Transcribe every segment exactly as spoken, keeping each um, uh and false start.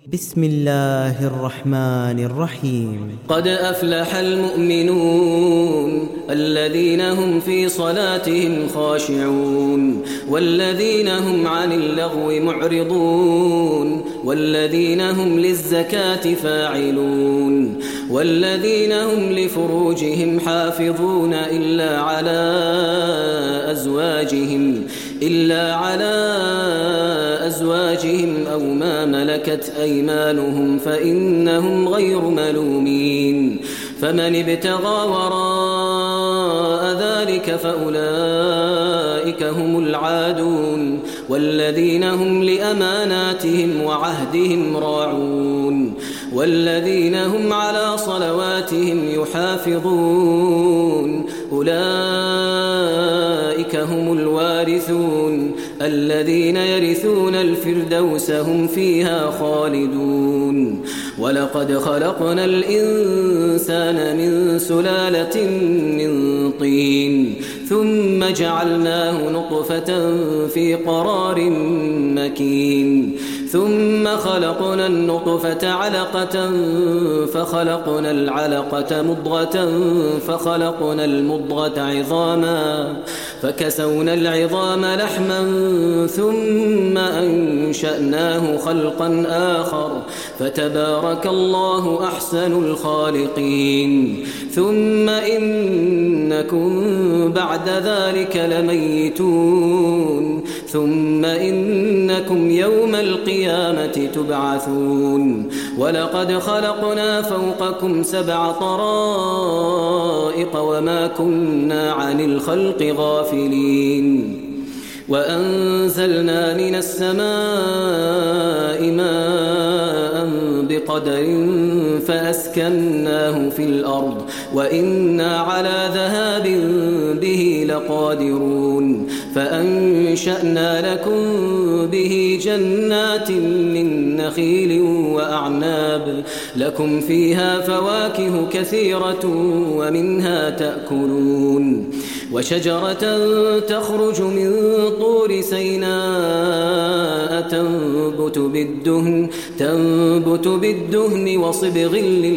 بسم الله الرحمن الرحيم. قد أفلح المؤمنون الذين هم في صلاتهم خاشعون والذين هم عن اللغو معرضون والذين هم للزكاة فاعلون والذين هم لفروجهم حافظون إلا على أزواجهم إلا على أزواجهم أو ما ملكت أيمانهم فإنهم غير ملومين فمن ابتغى وراء ذلك فأولئك هم العادون والذين هم لأماناتهم وعهدهم راعون والذين هم على صلواتهم يحافظون أولئك هم الوارثون الذين يرثون الفردوس هم فيها خالدون. ولقد خلقنا الإنسان من سلالة من طين ثم جعلناه نطفة في قرار مكين ثم خلقنا النطفة علقة فخلقنا العلقة مضغة فخلقنا المضغة عظاما فكسونا العظام لحما ثم أنشأناه خلقا آخر فتبارك الله أحسن الخالقين. ثم إنكم بعد ذلك لميتون ثم إنكم يوم القيامة تبعثون. ولقد خلقنا فوقكم سبع طرائق وما كنا عن الخلق غافلين وأنزلنا من السماء ماء بقدر فأسكناه في الأرض وإنا على ذهاب به لقادرون فأنشأنا لكم به جنات من نخيل وأعناب لكم فيها فواكه كثيرة ومنها تأكلون وشجرة تخرج من طور سيناء تنبت بالدهن, تنبت بالدهن وصبغ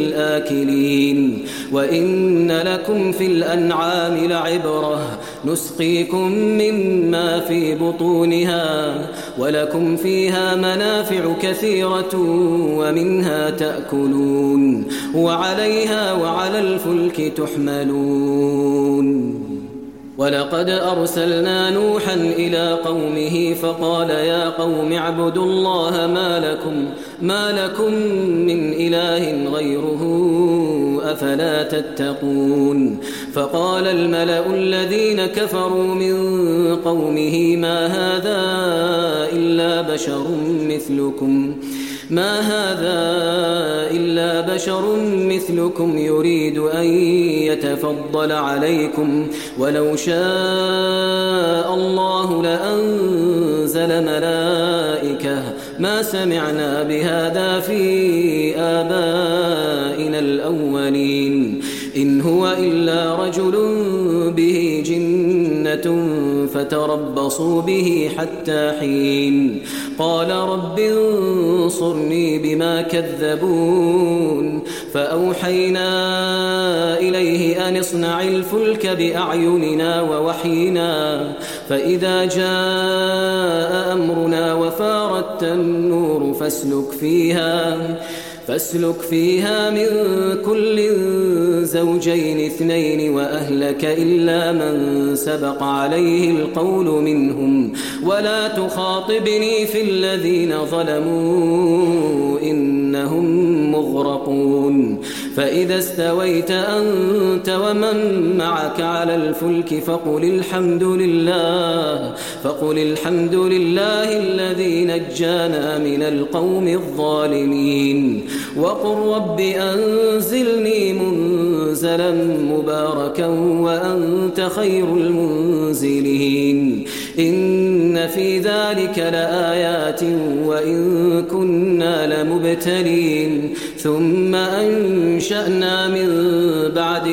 للآكلين وإن لكم في الأنعام لعبرة نسقيكم مما في بطونها ولكم فيها منافع كثيرة ومنها تأكلون وعليها وعلى الفلك تحملون. ولقد أرسلنا نوحا إلى قومه فقال يا قوم اعبدوا الله ما لكم, ما لكم من إله غيره أفلا تتقون. فقال الملأ الذين كفروا من قومه ما هذا إلا بشر مثلكم ما هذا إلا بشر مثلكم يريد أن يتفضل عليكم ولو شاء الله لأنزل ملائكة ما سمعنا بهذا في آبائنا الأولين إن هو إلا رجل به جنة فتربصوا به حتى حين. قال رب انصرني بما كذبون فأوحينا إليه أن اصنع الفلك بأعيننا ووحينا فإذا جاء أمرنا وفارت النور فاسلك فيها فاسلك فيها من كل زوجين اثنين وأهلك إلا من سبق عليه القول منهم ولا تخاطبني في الذين ظلموا إنهم مغرقون. فإذا استويت أنت ومن معك على الفلك فقل الحمد لله فقل الحمد لله الذي نجانا من القوم الظالمين وقل رب أنزلني منزلا مباركا وأنت خير المنزلين. إن في ذلك لآيات وإن كنا لمبتلين ثم أنشأنا من بعدهم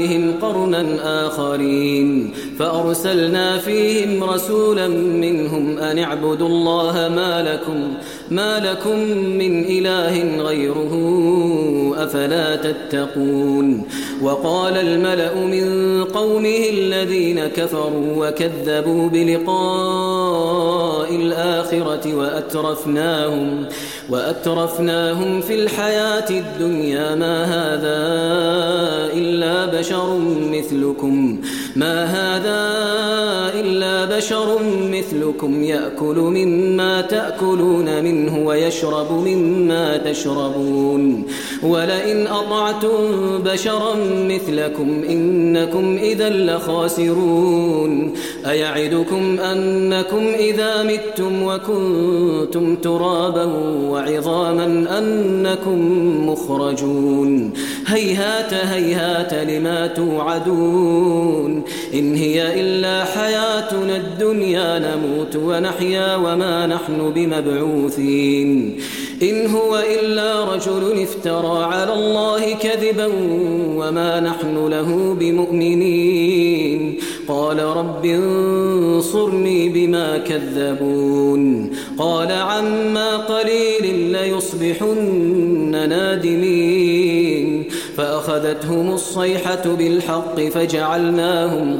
بعدهم قرنا آخرين فأرسلنا فيهم رسولا منهم أن اعبدوا الله ما لكم, ما لكم من إله غيره أفلا تتقون. وقال الملأ من قومه الذين كفروا وكذبوا بلقاء الآخرة وأترفناهم, وأترفناهم في الحياة الدنيا ما هذا إلا بشر مثلكم ما هذا إلا بشر مثلكم يأكل مما تأكلون منه ويشرب مما تشربون ولئن أطعتم بشرا مثلكم إنكم إذا لخاسرون. أيعدكم أنكم إذا متم وكنتم ترابا وعظاما أنكم مخرجون هيهات هيهات لما توعدون إن هي إلا حياتنا الدنيا نموت ونحيا وما نحن بمبعوثين إن هو إلا رجل افترى على الله كذبا وما نحن له بمؤمنين. قال رب انصرني بما كذبون قال عما قليل ليصبحن نادمين فأخذتهم الصيحة بالحق فجعلناهم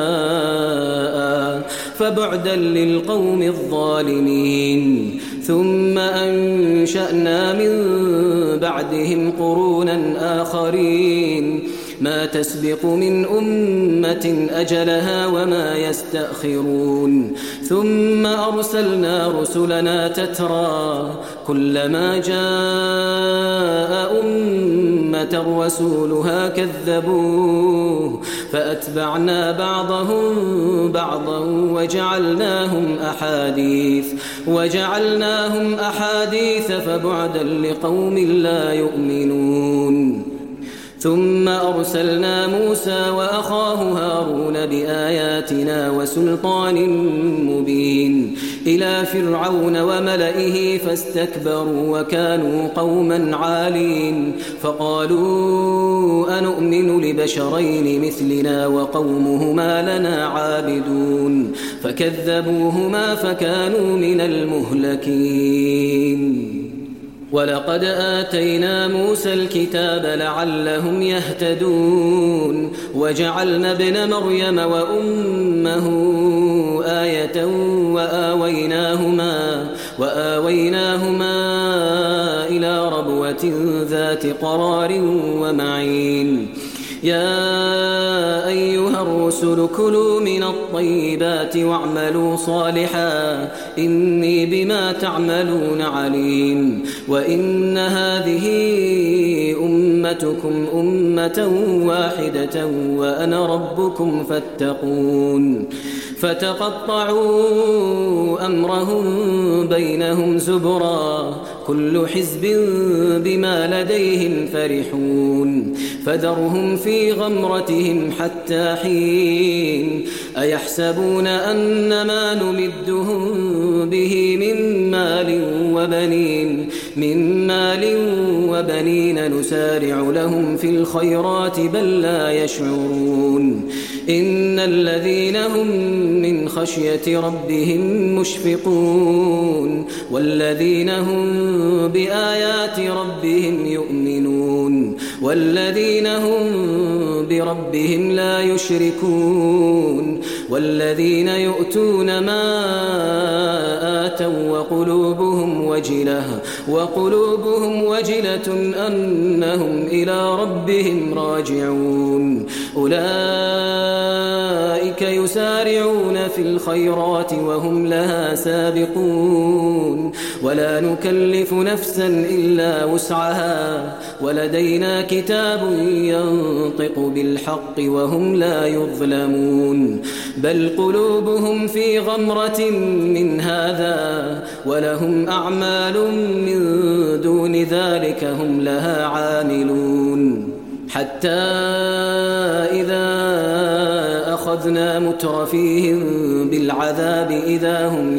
غثاء فبعدا للقوم الظالمين. ثم أنشأنا من بعدهم قرونا آخرين ما تسبق من أمة أجلها وما يستأخرون ثم أرسلنا رسلنا تترى كلما جاء أمة رسولها كذبوه فأتبعنا بعضهم بعضا وجعلناهم أحاديث وجعلناهم أحاديث فبعدا لقوم لا يؤمنون. ثم أرسلنا موسى وأخاه هارون بآياتنا وسلطان مبين إلى فرعون وملئه فاستكبروا وكانوا قوما عالين فقالوا أنؤمن لبشرين مثلنا وقومهما لنا عابدون فكذبوهما فكانوا من المهلكين. ولقد آتينا موسى الكتاب لعلهم يهتدون وجعلنا ابن مريم وأمه آية وآويناهما, وآويناهما إلى ربوة ذات قرار ومعين. يا أيها الرسل كلوا من الطيبات واعملوا صالحا إني بما تعملون عليم. وإن هذه أمتكم أمة واحدة وأنا ربكم فاتقون. فتقطعوا أمرهم بينهم زبرا كل حزب بما لديهم فرحون فذرهم في غمرتهم حتى حين. أيحسبون أن ما نمدهم به من مال وبنين من مال وبنين نسارع لهم في الخيرات بل لا يشعرون. إن الذين هم من خشية ربهم مشفقون والذين هم بآيات ربهم يؤمنون والذين هم بربهم لا يشركون والذين يؤتون ما آتوا وقلوبهم وجلة وقلوبهم وجلة أنهم إلى ربهم راجعون. أولئك يسارعون في الخيرات وهم لها سابقون ولا نكلف نفسا إلا وسعها ولدينا كتاب ينطق بالحق وهم لا يظلمون. بل قلوبهم في غمرة من هذا ولهم أعمال من دون ذلك هم لها عاملون. حتى إذا أخذنا مترفيهم بالعذاب إذا هم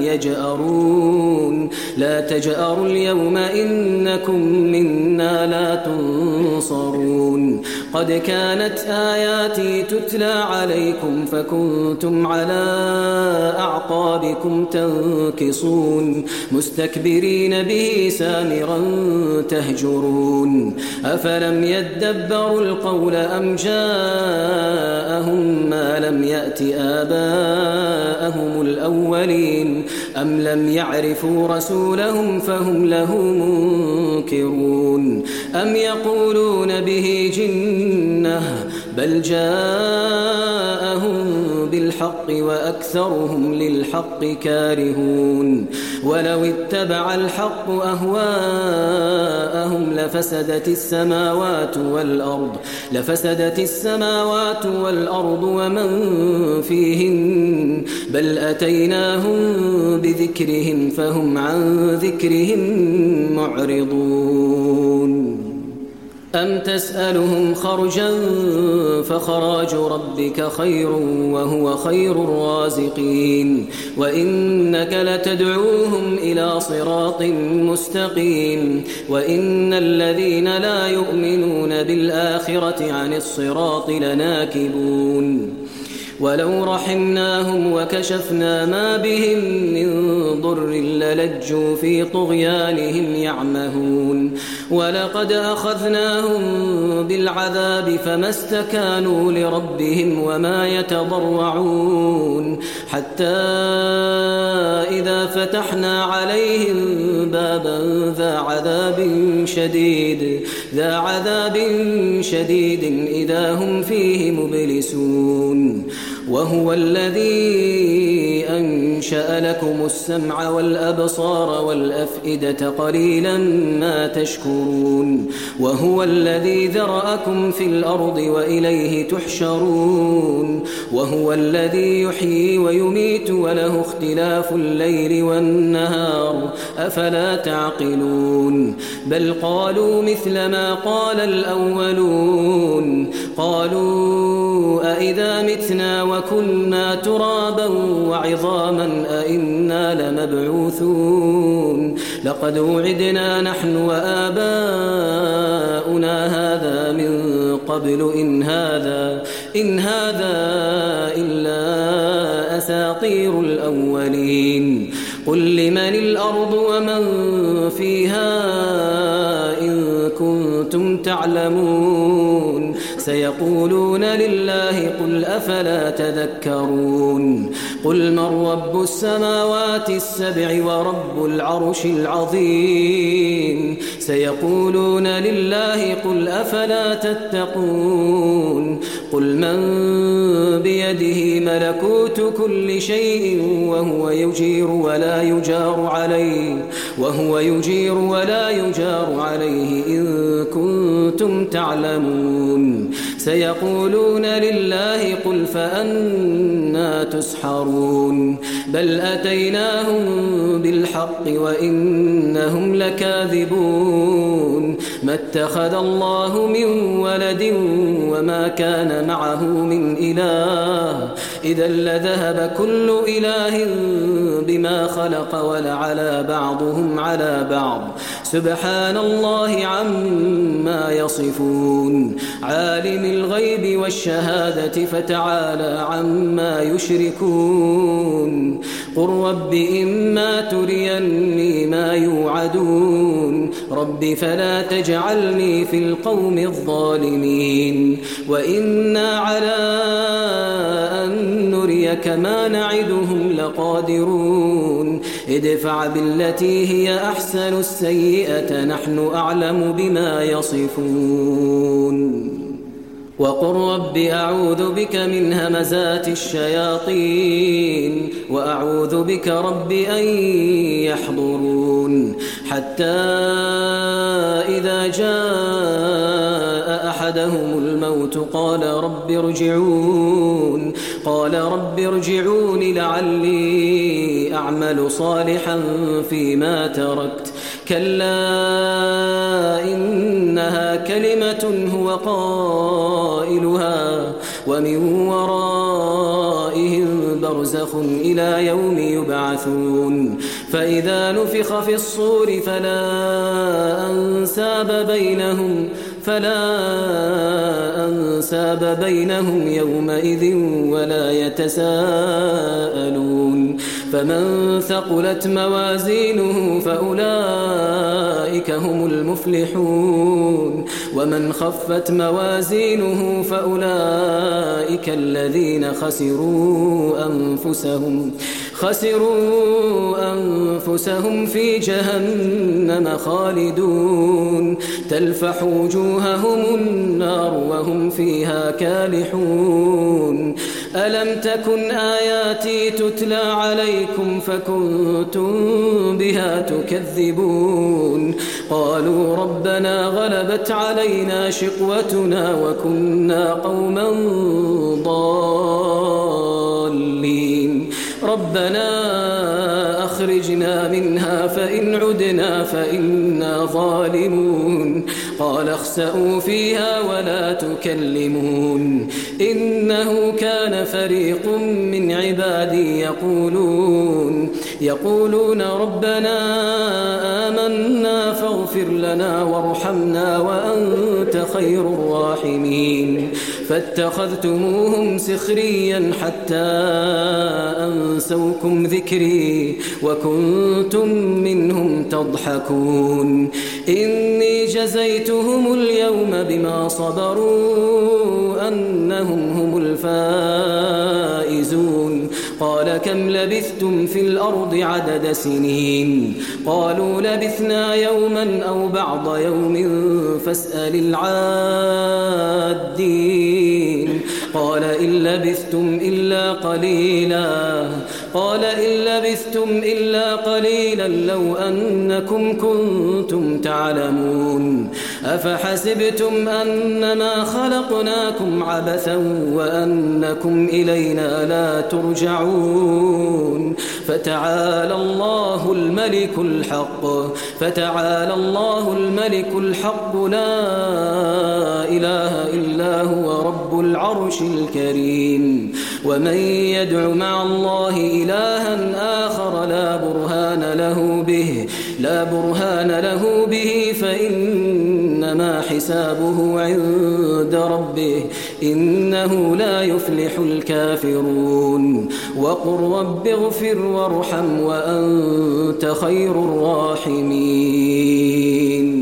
يجأرون لا تجأروا اليوم إنكم منا لا تنصرون تنصرون قد كانت آياتي تتلى عليكم فكنتم على أعقابكم تنكصون مستكبرين به سامرا تهجرون أفلم يدبروا القول أم جاءهم ما لم يأت آباءهم الأولين أم لم يعرفوا رسولهم فهم له منكرون أم يقولون به جنة بل جاءهم بالحق وأكثرهم للحق كارهون ولو اتبع الحق أهواءهم لفسدت السماوات والأرض لفسدت السماوات والأرض ومن فيهن بل أتيناهم بذكرهم فهم عن ذكرهم معرضون أم تسألهم خرجا فخراج ربك خير وهو خير الرازقين وإنك لتدعوهم إلى صراط مستقيم وإن الذين لا يؤمنون بالآخرة عن الصراط لناكبون ولو رحمناهم وكشفنا ما بهم من ضر للجوا في طغيانهم يعمهون ولقد أخذناهم بالعذاب فما استكانوا لربهم وما يتضرعون حتى إذا فتحنا عليهم بابا ذا عذاب شديد ذا عذاب شديد إذا هم فيه مبلسون وهو الذي أنشأ لكم السمع والأبصار والأفئدة قليلا ما تشكرون وهو الذي ذرأكم في الأرض وإليه تحشرون وهو الذي يحيي ويميت وله اختلاف الليل والنهار أفلا تعقلون بل قالوا مثل ما قال الأولون قالوا أئذا متنا وكنا ترابا وعظاما أئنا لمبعوثون لقد وعدنا نحن وآباؤنا هذا من قبل إن هذا إن هذا إلا أساطير الأولين قل لمن الأرض ومن فيها إن كنتم تعلمون سيقولون لله قل أفلا تذكرون قل من رب السماوات السبع ورب العرش العظيم سيقولون لله قل أفلا تتقون قل من بيده ملكوت كل شيء وهو يجير ولا يجار عليه وهو يجير ولا يجار عليه إن كنتم تعلمون سيقولون لله قل فأنا تسحرون بل أتيناهم بالحق وإنهم لكاذبون ما اتخذ الله من ولد وما كان معه من إله إذا لذهب كل إله بما خلق ولعلى بعضهم على بعض سبحان الله عما يصفون عالم الغيب والشهادة فتعالى عما يشركون قل رب إما تريني ما يوعدون رب فلا تجعلني في القوم الظالمين وإنا على أن نريك ما نعدهم لقادرون ادفع بالتي هي أحسن السيئة نحن أعلم بما يصفون وقل رب أعوذ بك من همزات الشياطين وأعوذ بك رب أن يحضرون حتى إذا جاء أحدهم الموت قال رب ارجعون قال رب ارجعون لعلي أعمل صالحا فيما تركت كلا إنها كلمة هو قائلها ومن ورائهم برزخ إلى يوم يبعثون فإذا نفخ في الصور فلا أنساب بينهم فلا أنساب بينهم يومئذ ولا يتساءلون فمن ثقلت موازينه فأولئك هم المفلحون ومن خفت موازينه فأولئك الذين خسروا أنفسهم خسروا أنفسهم في جهنم خالدون تلفح وجوههم النار وهم فيها كالحون ألم تكن آياتي تتلى عليكم فكنتم بها تكذبون قالوا ربنا غلبت علينا شقوتنا وكنا قوما ضالين ربنا أخرجنا منها فإن عدنا فإنا ظالمون قال اخسئوا فيها ولا تكلمون إنه كان فريق من عبادي يقولون يقولون ربنا آمنا فاغفر لنا وارحمنا وأنت خير الراحمين فاتخذتموهم سخريا حتى أنسوكم ذكري وكنتم منهم تضحكون إني جزيتهم اليوم بما صبروا أنهم هم الفائزون قال كم لبثتم في الأرض عدد سنين قالوا لبثنا يوما أو بعض يوم فاسأل العادين قال إن لبثتم إلا قليلا قال إن لبثتم إلا قليلا لو أنكم كنتم تعلمون أفحسبتم أنما خلقناكم عبثا وأنكم إلينا لا ترجعون فتعالى الله الملك الحق فتعالى الله الملك الحق لا إله إلا هو رب العرش الكريم ومن يدع مع الله إلها آخر لا برهان له به لا برهان له به فإنما حسابه عند ربه إنه لا يفلح الكافرون وقل رب اغفر وارحم وأنت خير الراحمين